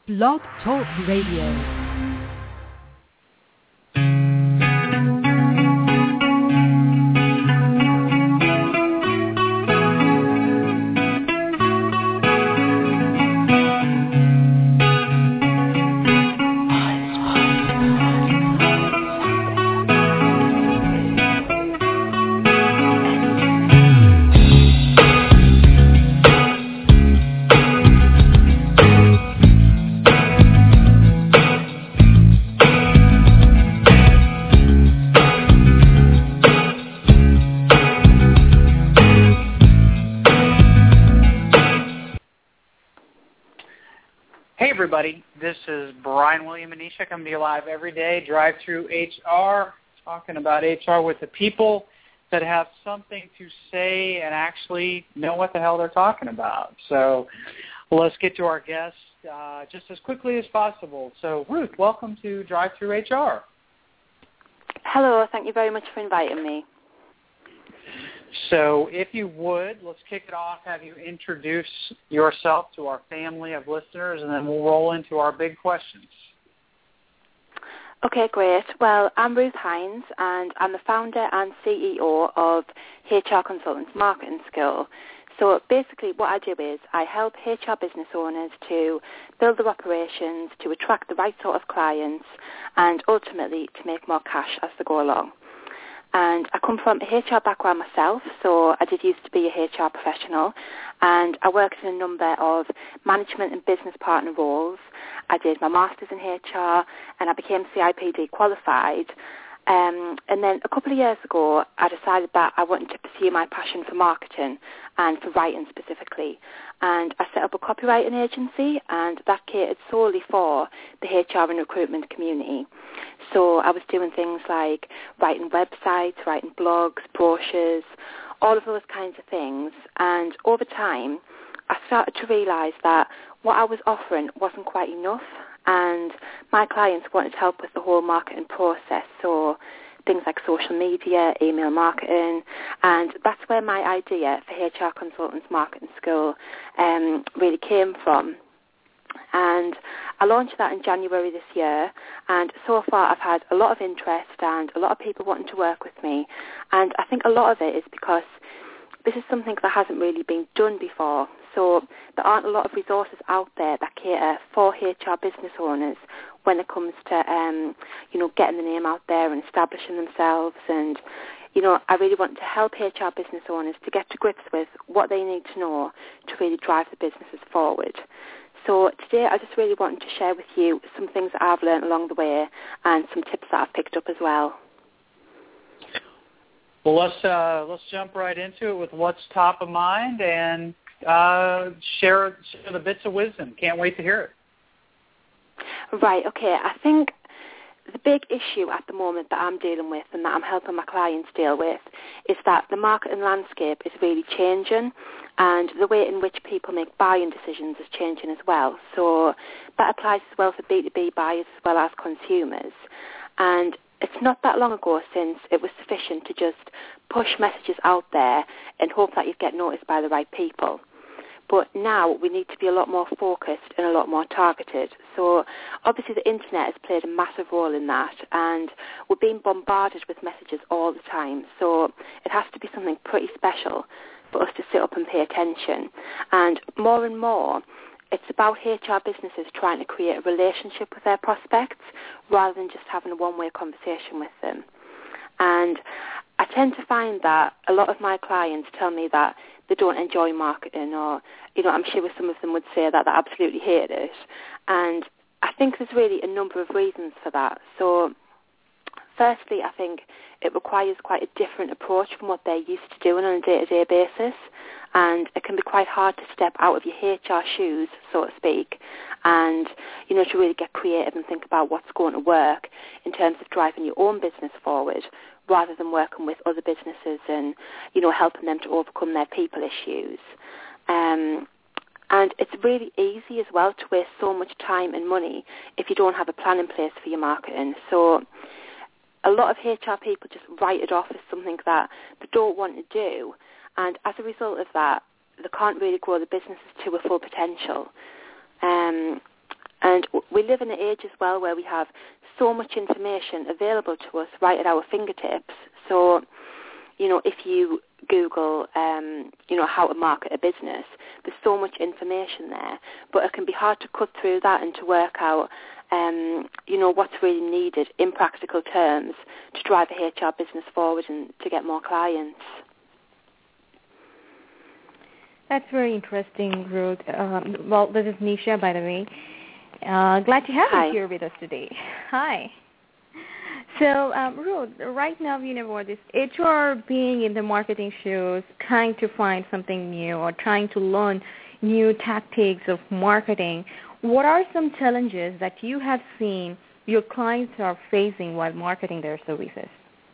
Blog Talk Radio. Everybody, this is Brian William Anisha coming to you live every day, Drive Through HR, talking about HR with the people that have something to say and actually know what the hell they're talking about. So let's get to our guest just as quickly as possible. So Ruth, welcome to Drive Through HR. Hello, thank you very much for inviting me. So if you would, let's kick it off, have you introduce yourself to our family of listeners, and then we'll roll into our big questions. Okay, great. Well, I'm Ruth Hines, and I'm the founder and CEO of HR Consultants Marketing School. So basically what I do is I help HR business owners to build their operations, to attract the right sort of clients, and ultimately to make more cash as they go along. And I come from a HR background myself, so I did used to be a HR professional, and I worked in a number of management and business partner roles. I did my master's in HR, and I became CIPD qualified. And then a couple of years ago, I decided that I wanted to pursue my passion for marketing and for writing specifically. And I set up a copywriting agency, and that catered solely for the HR and recruitment community. So I was doing things like writing websites, writing blogs, brochures, all of those kinds of things. And over time, I started to realise that what I was offering wasn't quite enough, and my clients wanted help with the whole marketing process, so things like social media, email marketing, and that's where my idea for HR Consultants Marketing School really came from. And I launched that in January this year, and so far I've had a lot of interest and a lot of people wanting to work with me, and I think a lot of it is because this is something that hasn't really been done before. So there aren't a lot of resources out there that cater for HR business owners when it comes to, getting the name out there and establishing themselves. And, I really want to help HR business owners to get to grips with what they need to know to really drive the businesses forward. So today I just really wanted to share with you some things that I've learned along the way and some tips that I've picked up as well. Well, let's jump right into it with what's top of mind and share the bits of wisdom. Can't wait to hear it. Right, okay. I think the big issue at the moment that I'm dealing with and that I'm helping my clients deal with is that the marketing landscape is really changing, and the way in which people make buying decisions is changing as well. So that applies as well for B2B buyers as well as consumers. And it's not that long ago since it was sufficient to just push messages out there and hope that you'd get noticed by the right people. But now we need to be a lot more focused and a lot more targeted. So obviously the internet has played a massive role in that, and we're being bombarded with messages all the time. So it has to be something pretty special for us to sit up and pay attention. And more, it's about HR businesses trying to create a relationship with their prospects rather than just having a one-way conversation with them. And I tend to find that a lot of my clients tell me that they don't enjoy marketing, or, I'm sure some of them would say that they absolutely hate it. And I think there's really a number of reasons for that. So firstly, I think it requires quite a different approach from what they're used to doing on a day-to-day basis. And it can be quite hard to step out of your HR shoes, so to speak, and, to really get creative and think about what's going to work in terms of driving your own business forward, rather than working with other businesses and, helping them to overcome their people issues. And it's really easy as well to waste so much time and money if you don't have a plan in place for your marketing. So a lot of HR people just write it off as something that they don't want to do. And as a result of that, they can't really grow the businesses to a full potential. And we live in an age as well where we have so much information available to us right at our fingertips. So, if you Google, how to market a business, there's so much information there, but it can be hard to cut through that and to work out, what's really needed in practical terms to drive a HR business forward and to get more clients. That's very interesting, Ruth. Well, this is Nisha, by the way. Glad to have Hi. you here with us today. Hi. So, Ruth, right now, what is HR being in the marketing shows, trying to find something new or trying to learn new tactics of marketing. What are some challenges that you have seen your clients are facing while marketing their services?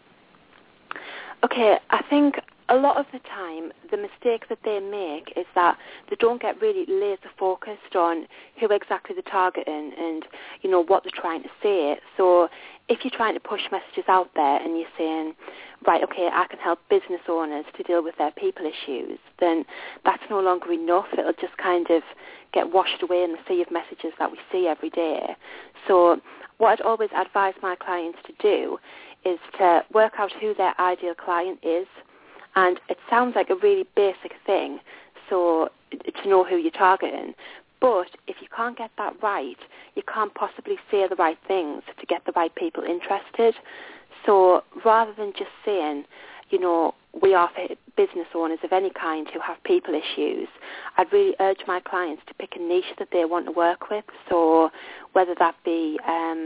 Okay, I think a lot of the time the mistake that they make is that they don't get really laser focused on who exactly they're targeting and what they're trying to say. So if you're trying to push messages out there and you're saying, right, okay, I can help business owners to deal with their people issues, then that's no longer enough. It'll just kind of get washed away in the sea of messages that we see every day. So what I'd always advise my clients to do is to work out who their ideal client is. And it sounds like a really basic thing, so to know who you're targeting. But if you can't get that right, you can't possibly say the right things to get the right people interested. So rather than just saying, we are for business owners of any kind who have people issues, I'd really urge my clients to pick a niche that they want to work with. So whether that be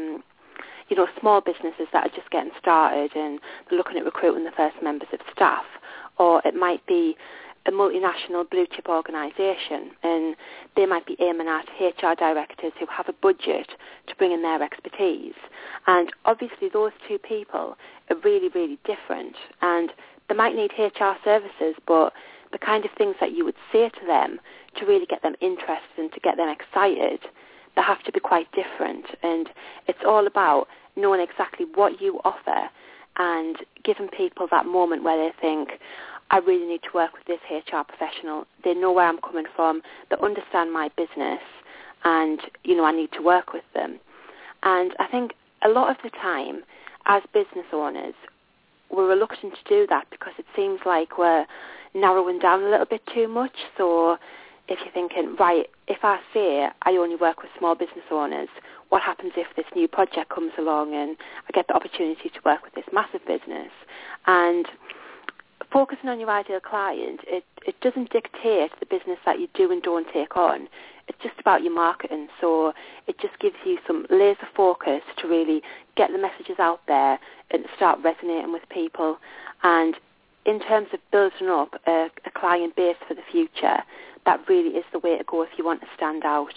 small businesses that are just getting started and they're looking at recruiting the first members of staff, or it might be a multinational blue chip organisation and they might be aiming at HR directors who have a budget to bring in their expertise. And obviously those two people are really, really different, and they might need HR services, but the kind of things that you would say to them to really get them interested and to get them excited, they have to be quite different. And it's all about knowing exactly what you offer and giving people that moment where they think, I really need to work with this HR professional. They know where I'm coming from. They understand my business, and, I need to work with them. And I think a lot of the time, as business owners, we're reluctant to do that because it seems like we're narrowing down a little bit too much. So if you're thinking, right, if I say I only work with small business owners, what happens if this new project comes along and I get the opportunity to work with this massive business? And focusing on your ideal client, it doesn't dictate the business that you do and don't take on. It's just about your marketing. So it just gives you some laser focus to really get the messages out there and start resonating with people. And in terms of building up a client base for the future, that really is the way to go if you want to stand out.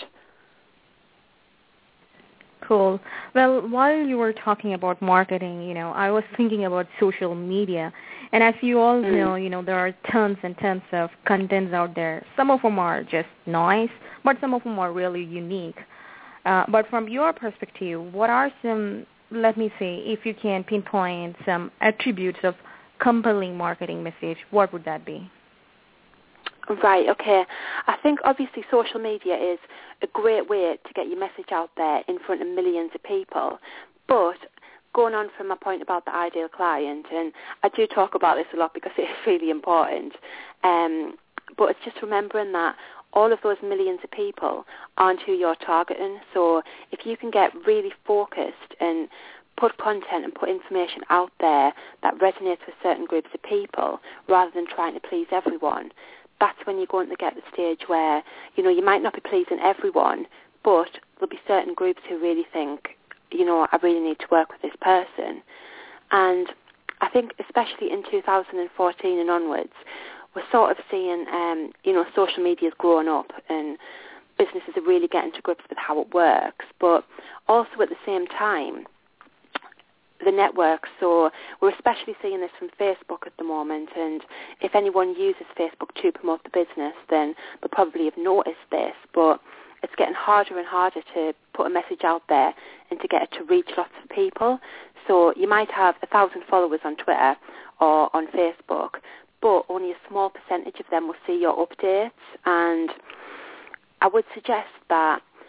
Cool. Well, while you were talking about marketing, I was thinking about social media. And as you all know, there are tons and tons of contents out there. Some of them are just noise, but some of them are really unique. But from your perspective, what are some, let me say, if you can pinpoint some attributes of compelling marketing message, what would that be? Right, okay. I think obviously social media is a great way to get your message out there in front of millions of people. But going on from my point about the ideal client, and I do talk about this a lot because it is really important, but it's just remembering that all of those millions of people aren't who you're targeting. So if you can get really focused and put content and put information out there that resonates with certain groups of people rather than trying to please everyone, that's when you're going to get the stage where, you might not be pleasing everyone, but there'll be certain groups who really think, I really need to work with this person. And I think especially in 2014 and onwards, we're sort of seeing, social media's growing up and businesses are really getting to grips with how it works. But also at the same time, the networks, so we're especially seeing this from Facebook at the moment, and if anyone uses Facebook to promote the business, then they'll probably have noticed this, but it's getting harder and harder to put a message out there and to get it to reach lots of people. So you might have 1,000 followers on Twitter or on Facebook, but only a small percentage of them will see your updates, and I would suggest that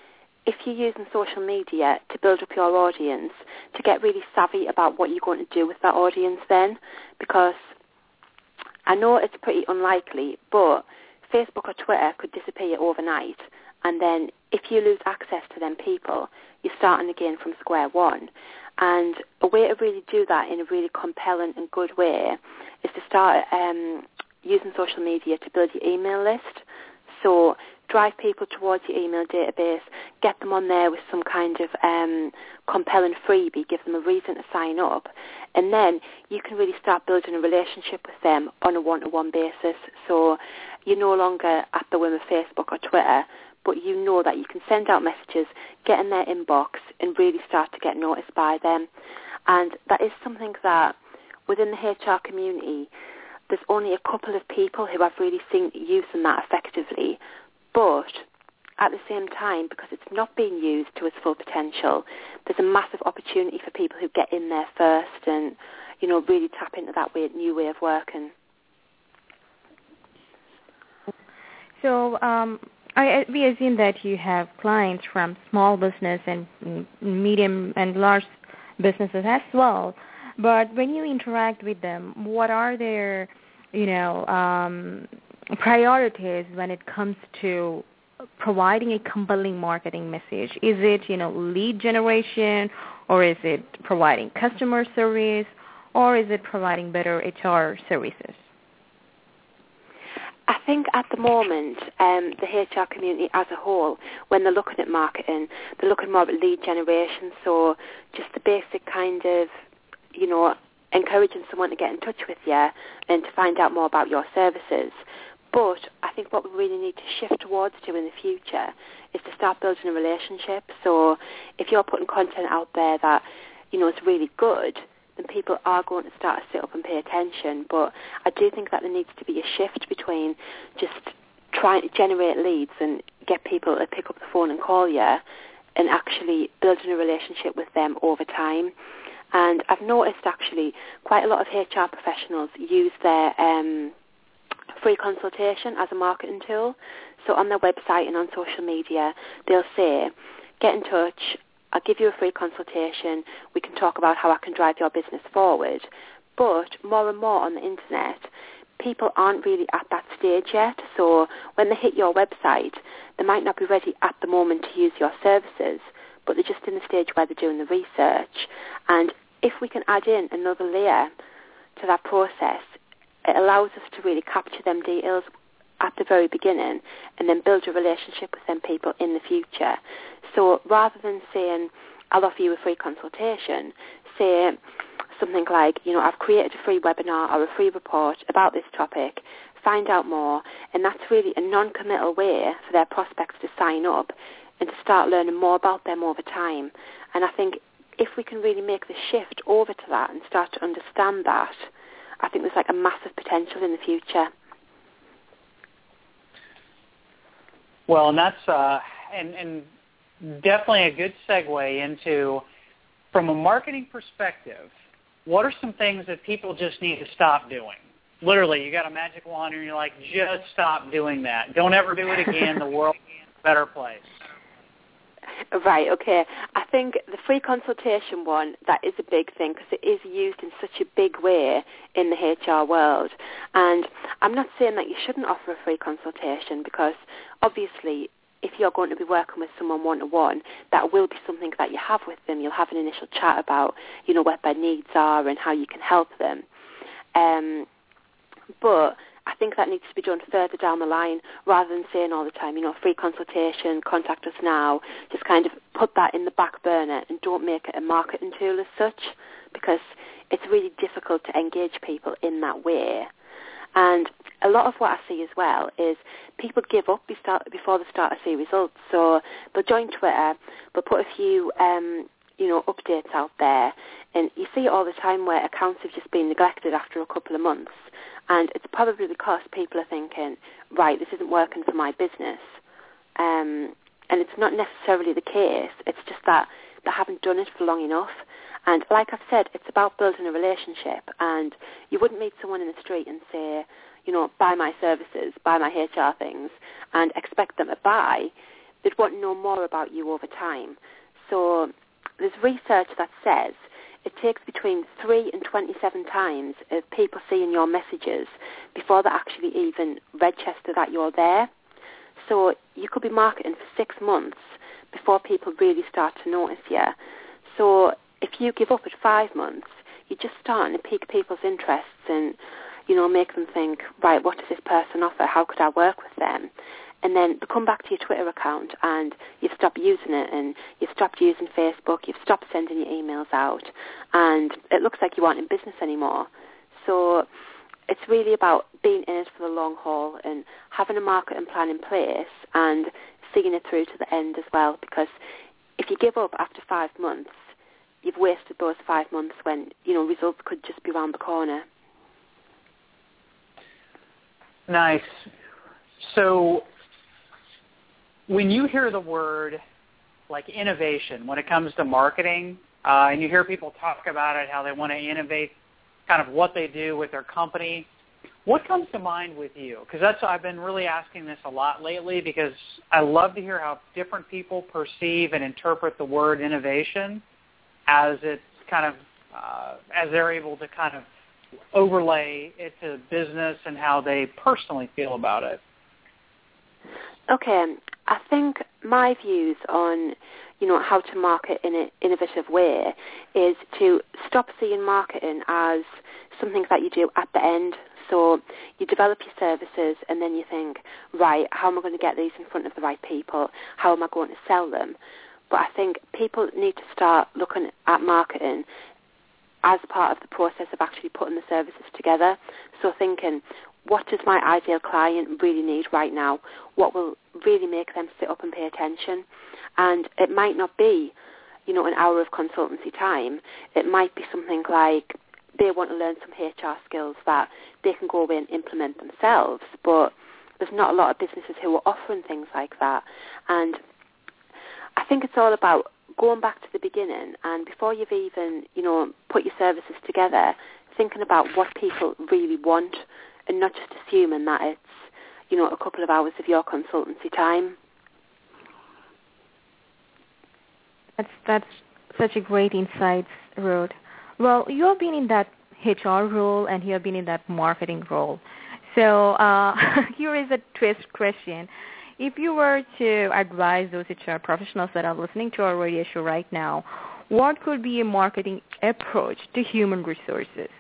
if you're using social media to build up your audience, to get really savvy about what you're going to do with that audience then, because I know it's pretty unlikely, but Facebook or Twitter could disappear overnight, and then if you lose access to them people, you're starting again from square one. And a way to really do that in a really compelling and good way is to start using social media to build your email list. So drive people towards your email database, get them on there with some kind of compelling freebie, give them a reason to sign up, and then you can really start building a relationship with them on a one-to-one basis. So you're no longer at the whim of Facebook or Twitter, but you know that you can send out messages, get in their inbox, and really start to get noticed by them. And that is something that within the HR community, there's only a couple of people who I've really seen using that effectively. But at the same time, because it's not being used to its full potential, there's a massive opportunity for people who get in there first and, really tap into that new way of working. So we assume that you have clients from small business and medium and large businesses as well. But when you interact with them, what are their, priorities when it comes to providing a compelling marketing message? Is it, lead generation, or is it providing customer service, or is it providing better HR services? I think at the moment, the HR community as a whole, when they're looking at marketing, they're looking more at lead generation, so just the basic kind of, encouraging someone to get in touch with you and to find out more about your services. But I think what we really need to shift towards to in the future is to start building a relationship. So if you're putting content out there that, is really good, then people are going to start to sit up and pay attention. But I do think that there needs to be a shift between just trying to generate leads and get people to pick up the phone and call you, and actually building a relationship with them over time. And I've noticed actually quite a lot of HR professionals use their free consultation as a marketing tool. So on their website and on social media, they'll say, get in touch, I'll give you a free consultation, we can talk about how I can drive your business forward. But more and more on the internet, people aren't really at that stage yet. So when they hit your website, they might not be ready at the moment to use your services, but they're just in the stage where they're doing the research. And if we can add in another layer to that process, it allows us to really capture them details at the very beginning and then build a relationship with them people in the future. So rather than saying, I'll offer you a free consultation, say something like, I've created a free webinar or a free report about this topic, find out more, and that's really a non-committal way for their prospects to sign up and to start learning more about them over time. And I think if we can really make the shift over to that and start to understand that, I think there's a massive potential in the future. Well, and that's and definitely a good segue into, from a marketing perspective, what are some things that people just need to stop doing? Literally, you got a magic wand and you're like, just stop doing that. Don't ever do it again. The world is a better place. Right, okay. I think the free consultation one, that is a big thing because it is used in such a big way in the HR world. And I'm not saying that you shouldn't offer a free consultation, because obviously if you're going to be working with someone one-to-one, that will be something that you have with them. You'll have an initial chat about, what their needs are and how you can help them. But I think that needs to be done further down the line, rather than saying all the time, free consultation, contact us now. Just kind of put that in the back burner and don't make it a marketing tool as such, because it's really difficult to engage people in that way. And a lot of what I see as well is people give up before they start to see results. So they'll join Twitter, they'll put a few updates out there, and you see it all the time where accounts have just been neglected after a couple of months. And it's probably because people are thinking, right, this isn't working for my business. And it's not necessarily the case. It's just that they haven't done it for long enough. And like I've said, it's about building a relationship. And you wouldn't meet someone in the street and say, buy my services, buy my HR things, and expect them to buy. they'd want to know more about you over time. So there's research that says it takes between 3 and 27 times of people seeing your messages before they actually even register that you're there. So you could be marketing for 6 months before people really start to notice you. So if you give up at 5 months, you're just starting to pique people's interests and, make them think, right, what does this person offer? How could I work with them? And then they come back to your Twitter account and you've stopped using it, and you've stopped using Facebook, you've stopped sending your emails out, and it looks like you aren't in business anymore. So it's really about being in it for the long haul and having a marketing plan in place and seeing it through to the end as well, because if you give up after 5 months, you've wasted those 5 months when, results could just be around the corner. Nice. So when you hear the word like innovation when it comes to marketing, and you hear people talk about it, how they want to innovate kind of what they do with their company, what comes to mind with you? Because I've been really asking this a lot lately, because I love to hear how different people perceive and interpret the word innovation as it's kind of, as they're able to kind of overlay it to business and how they personally feel about it. Okay, I think my views on, how to market in an innovative way is to stop seeing marketing as something that you do at the end. So you develop your services and then you think, right, how am I going to get these in front of the right people? How am I going to sell them? But I think people need to start looking at marketing as part of the process of actually putting the services together. So thinking, what does my ideal client really need right now? What will really make them sit up and pay attention? And it might not be, an hour of consultancy time. It might be something like they want to learn some HR skills that they can go away and implement themselves. But there's not a lot of businesses who are offering things like that. And I think it's all about going back to the beginning, and before you've even, put your services together, thinking about what people really want and not just assuming that it's, a couple of hours of your consultancy time. That's such a great insight, Ruth. Well, you have been in that HR role and you have been in that marketing role. So here is a twist question. If you were to advise those HR professionals that are listening to our radio show right now, what could be a marketing approach to human resources?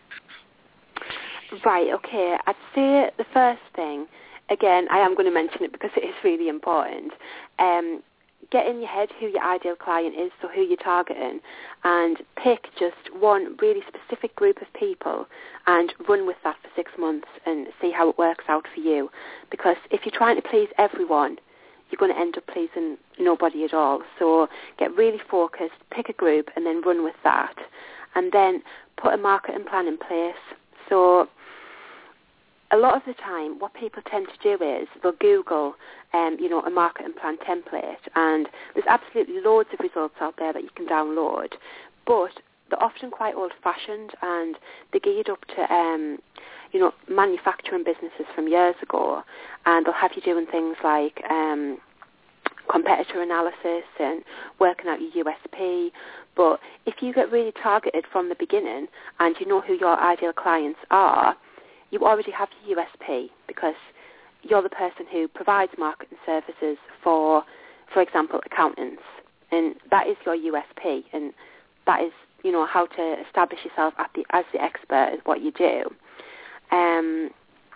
Right, okay. I'd say the first thing, again, I am going to mention it because it is really important, get in your head who your ideal client is, so who you're targeting, and pick just one really specific group of people and run with that for 6 months and see how it works out for you. Because if you're trying to please everyone, you're going to end up pleasing nobody at all. So get really focused, pick a group, and then run with that. And then put a marketing plan in place. So a lot of the time, what people tend to do is they'll Google, a marketing plan template, and there's absolutely loads of results out there that you can download, but they're often quite old-fashioned, and they're geared up to, manufacturing businesses from years ago, and they'll have you doing things like competitor analysis and working out your USP. But if you get really targeted from the beginning and you know who your ideal clients are, you already have your USP, because you're the person who provides marketing services for example, accountants, and that is your USP, and that is, how to establish yourself as the expert at what you do. And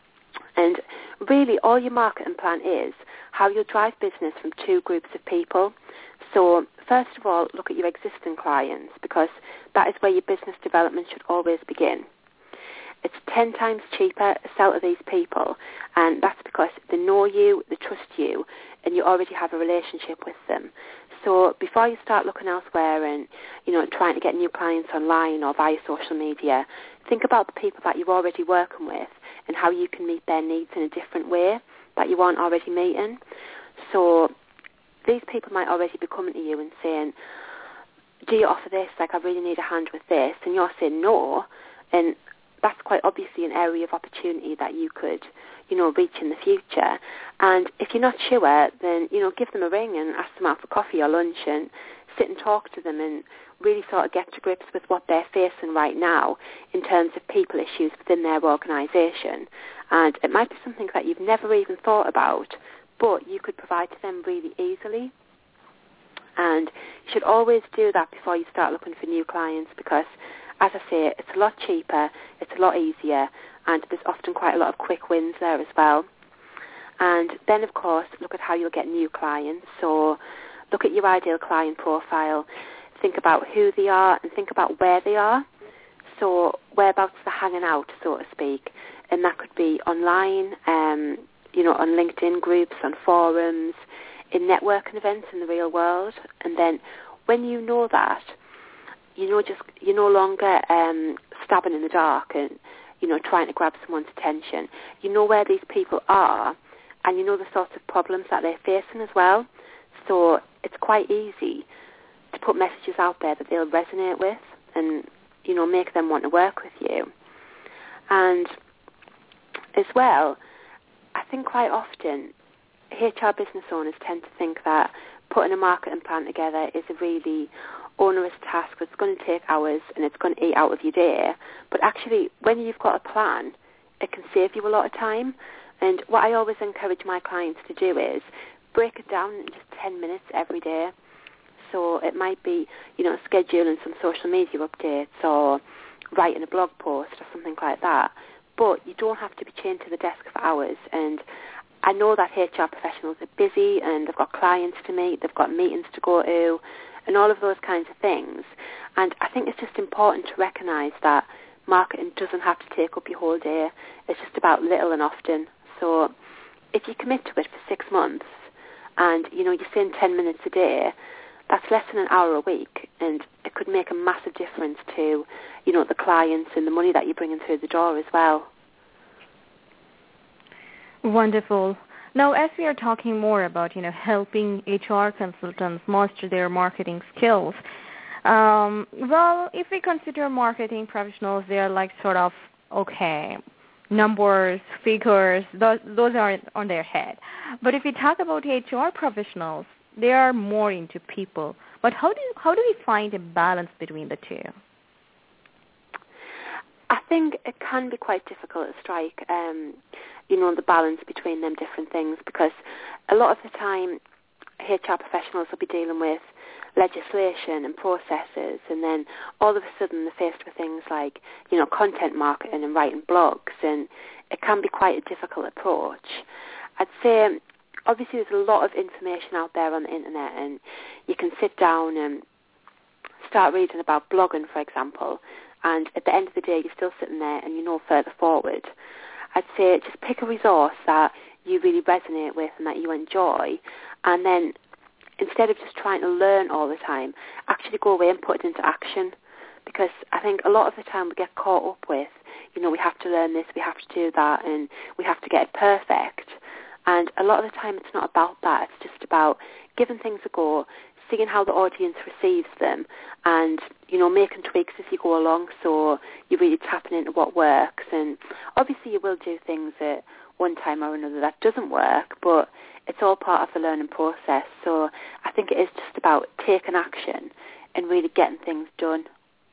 really, all your marketing plan is how you'll drive business from two groups of people. So first of all, look at your existing clients, because that is where your business development should always begin. It's 10 times cheaper to sell to these people, and that's because they know you, they trust you, and you already have a relationship with them. So before you start looking elsewhere and, trying to get new clients online or via social media, think about the people that you're already working with and how you can meet their needs in a different way that you aren't already meeting. So these people might already be coming to you and saying, do you offer this? Like, I really need a hand with this. And you're saying no, and that's quite obviously an area of opportunity that you could, reach in the future. And if you're not sure, then, give them a ring and ask them out for coffee or lunch and sit and talk to them and really sort of get to grips with what they're facing right now in terms of people issues within their organisation. And it might be something that you've never even thought about, but you could provide to them really easily. And you should always do that before you start looking for new clients because, as I say, it's a lot cheaper, it's a lot easier, and there's often quite a lot of quick wins there as well. And then, of course, look at how you'll get new clients. So look at your ideal client profile, think about who they are and think about where they are. So whereabouts they're hanging out, so to speak. And that could be online, on LinkedIn groups, on forums, in networking events in the real world. And then when you know that, you're no longer stabbing in the dark and, trying to grab someone's attention. You know where these people are and you know the sorts of problems that they're facing as well. So it's quite easy to put messages out there that they'll resonate with and, make them want to work with you. And as well, I think quite often HR business owners tend to think that putting a marketing plan together is a really onerous task that's going to take hours and it's going to eat out of your day. But actually, when you've got a plan, it can save you a lot of time. And what I always encourage my clients to do is break it down in just 10 minutes every day. So it might be, scheduling some social media updates or writing a blog post or something like that. But you don't have to be chained to the desk for hours. And I know that HR professionals are busy and they've got clients to meet, they've got meetings to go to, and all of those kinds of things. And I think it's just important to recognise that marketing doesn't have to take up your whole day. It's just about little and often. So if you commit to it for 6 months and, you're saying 10 minutes a day, that's less than an hour a week, and it could make a massive difference to, the clients and the money that you're bringing through the door as well. Wonderful. Now, as we are talking more about, helping HR consultants master their marketing skills, if we consider marketing professionals, they are like sort of, okay, numbers, figures, those are on their head. But if we talk about HR professionals, they are more into people. But how do we find a balance between the two? I think it can be quite difficult to strike, the balance between them different things, because a lot of the time HR professionals will be dealing with legislation and processes, and then all of a sudden they're faced with things like, content marketing and writing blogs, and it can be quite a difficult approach. I'd say, obviously, there's a lot of information out there on the internet, and you can sit down and start reading about blogging, for example, and at the end of the day, you're still sitting there and you know further forward. I'd say just pick a resource that you really resonate with and that you enjoy, and then instead of just trying to learn all the time, actually go away and put it into action. Because I think a lot of the time we get caught up with, we have to learn this, we have to do that, and we have to get it perfect. And a lot of the time it's not about that. It's just about giving things a go, seeing how the audience receives them, and, making tweaks as you go along, so you're really tapping into what works. And obviously you will do things at one time or another that doesn't work, but it's all part of the learning process. So I think it is just about taking action and really getting things done.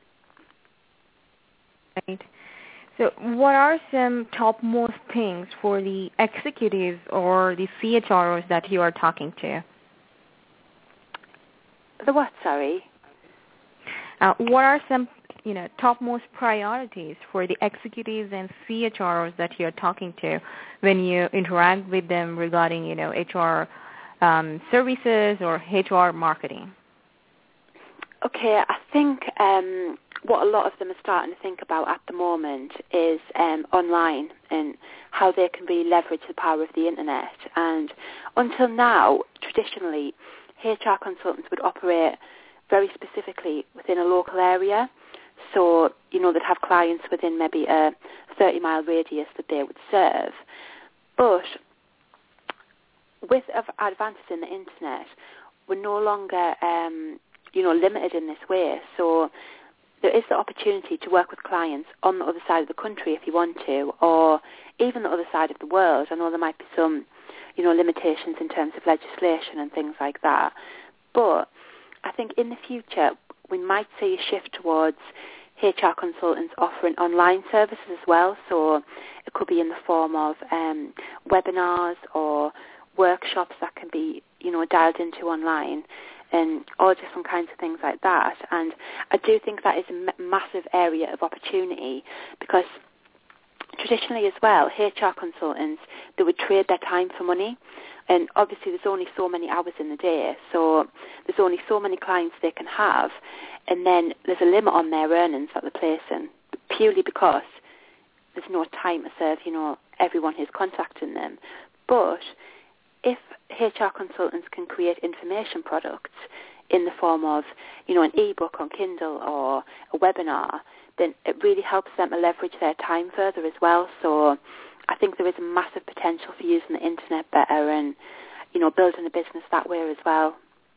Right. So what are some topmost things for the executives or the CHROs that you are talking to? The what, sorry? What are some, topmost priorities for the executives and CHROs that you're talking to when you interact with them regarding, HR services or HR marketing? Okay, I think what a lot of them are starting to think about at the moment is online and how they can really leverage the power of the internet. And until now, traditionally, HR consultants would operate very specifically within a local area. So, they'd have clients within maybe a 30-mile radius that they would serve. But with advances in the internet, we're no longer, limited in this way. So there is the opportunity to work with clients on the other side of the country if you want to, or even the other side of the world. I know there might be some, limitations in terms of legislation and things like that. But I think in the future we might see a shift towards HR consultants offering online services as well. So it could be in the form of webinars or workshops that can be, dialed into online, and all different kinds of things like that. And I do think that is a massive area of opportunity, because traditionally as well, HR consultants, they would trade their time for money. And obviously there's only so many hours in the day, so there's only so many clients they can have, and then there's a limit on their earnings that they're placing, purely because there's no time to serve, everyone who's contacting them. But if HR consultants can create information products in the form of, an e-book on Kindle or a webinar, then it really helps them to leverage their time further as well. So I think there is a massive potential for using the internet better and, building a business that way as well.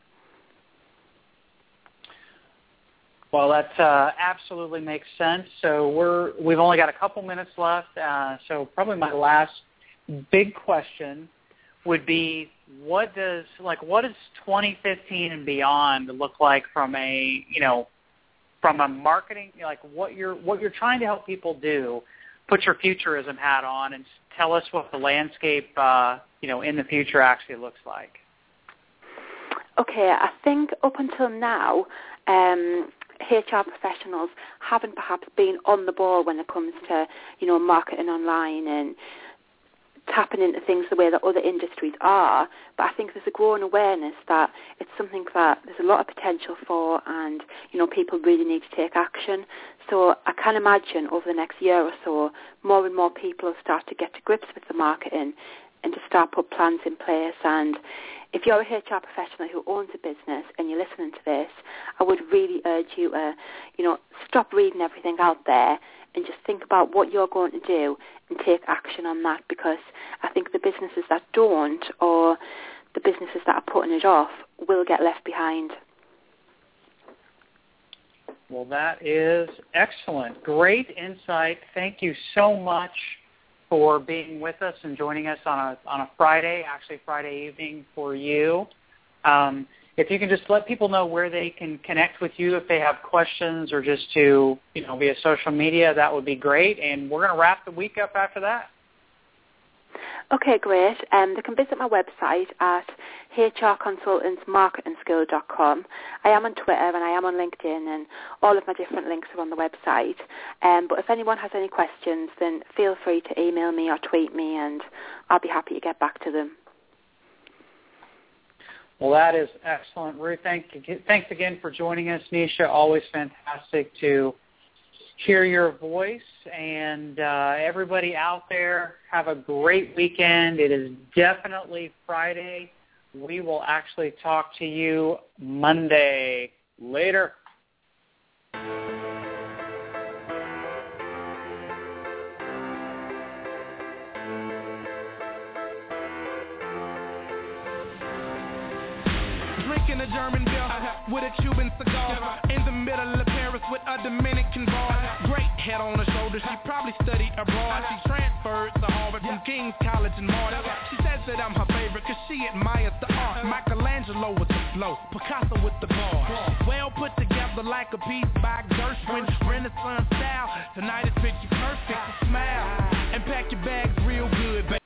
Well, that absolutely makes sense. So we've only got a couple minutes left. So probably my last big question would be, what does 2015 and beyond look like from a marketing, like what you're trying to help people do? Put your futurism hat on and tell us what the landscape, in the future actually looks like. Okay, I think up until now, HR professionals haven't perhaps been on the ball when it comes to, marketing online and tapping into things the way that other industries are. But I think there's a growing awareness that it's something that there's a lot of potential for, and, people really need to take action. So I can imagine over the next year or so, more and more people will start to get to grips with the marketing and to start put plans in place. And if you're a HR professional who owns a business and you're listening to this, I would really urge you to, stop reading everything out there and just think about what you're going to do and take action on that, because I think the businesses that don't, or the businesses that are putting it off, will get left behind. Well, that is excellent. Great insight. Thank you so much for being with us and joining us on a Friday, actually Friday evening for you. If you can just let people know where they can connect with you if they have questions, or just to, via social media, that would be great. And we're going to wrap the week up after that. Okay, great. They can visit my website at hrconsultantsmarketingskill.com. I am on Twitter and I am on LinkedIn, and all of my different links are on the website. But if anyone has any questions, then feel free to email me or tweet me, and I'll be happy to get back to them. Well, that is excellent, Ruth. Thanks again for joining us, Nisha. Always fantastic to hear your voice. And everybody out there, have a great weekend. It is definitely Friday. We will actually talk to you Monday. Later. Drinking a German beer with a Cuban cigar in the middle of Paris with a Dominican bar. Great head on her shoulder, she probably studied abroad. She transferred to Harvard from King's College in Martin. She says that I'm her favorite because she admires the art. Michelangelo with the flow, Picasso with the bars. Well put together like a piece by Gershwin, Renaissance style. Tonight is picture perfect, so smile and pack your bags real good, baby.